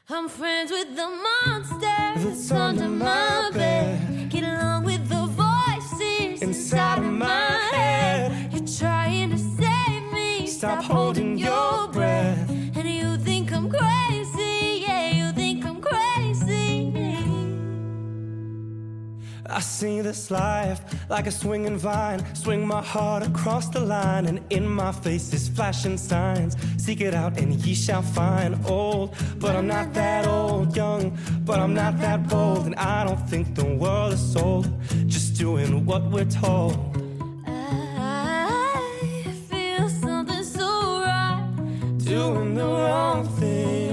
I'm friends with the monster that's under my bed. Get along with the voices inside of my head. You're trying to save me. Stop holding your breath. And you think I'm crazy. Yeah, you think I'm crazy. I see this life like a swinging vine. Swing my heart across the line, and in my face is flashing signs. Seek it out and ye shall find. Old, but I'm not that old. Young, but I'm not that bold. And I don't think the world is sold. Just doing what we're told. I feel something so right. Doing the wrong thing.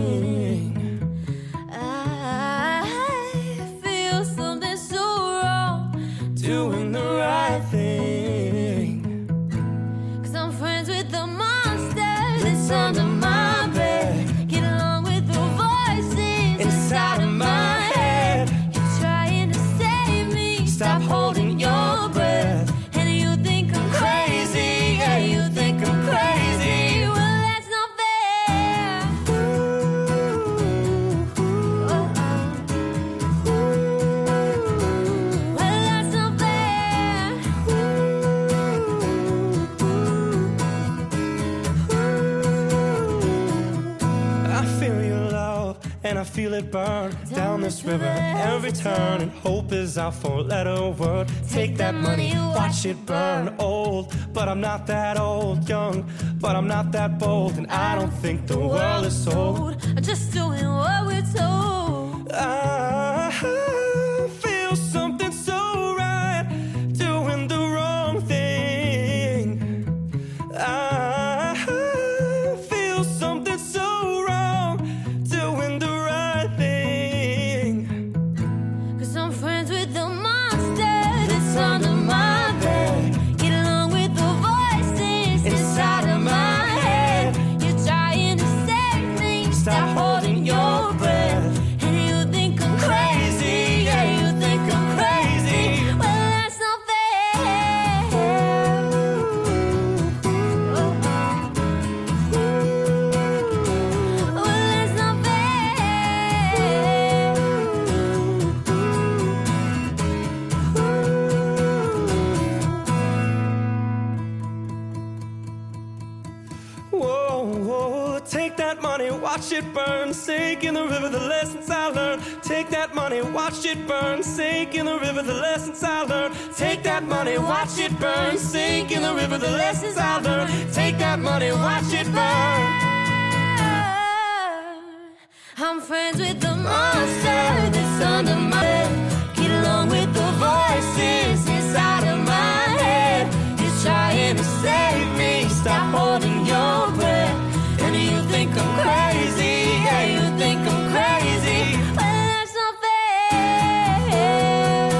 Doing the right thing. 'Cause I'm friends with the monster that's under my bed. Get along with the voices inside of my head. You're trying to save me. Stop holding your breath. And you think I'm crazy. Yeah, you think I'm crazy. Well, that's not fair. And I feel it burn down this river every turn. And hope is our four-letter word. Take that money, watch it burn. Old, but I'm not that old. Young, but I'm not that bold. And I don't think the world is sold. Just doing what we're told. I feel something so right. Doing the wrong thing. I feel something so wrong. Doing the right thing. 'Cause I'm friends with the monster that's under my bed. Get along with the voices inside of my head. You're trying to save me. Stop holding your breath. And you think I'm crazy. Yeah, you think I'm crazy. Well, that's not fair. Well, that's not fair. Whoa, whoa, take that money, watch it burn. Sink in the river, the lessons I learned. Take that money, watch it burn. Sink in the river, the lessons I learned. Take that money, watch it burn. Sink in the river, the lessons I learned. Take that money, watch it burn. I'm friends with the monster that's under my bed. Get along with the voices inside of my head. You're trying to save me. Stop holding your breath. And you think I'm crazy. Yeah, you think I'm crazy. Well, that's not fair.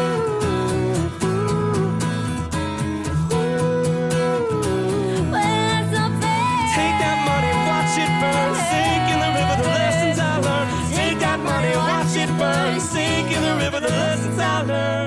Well, that's not fair. Take that money, watch it burn. Sink in the river, the lessons I learned. Take that money, watch it burn. Sink in the river, the lessons I learned.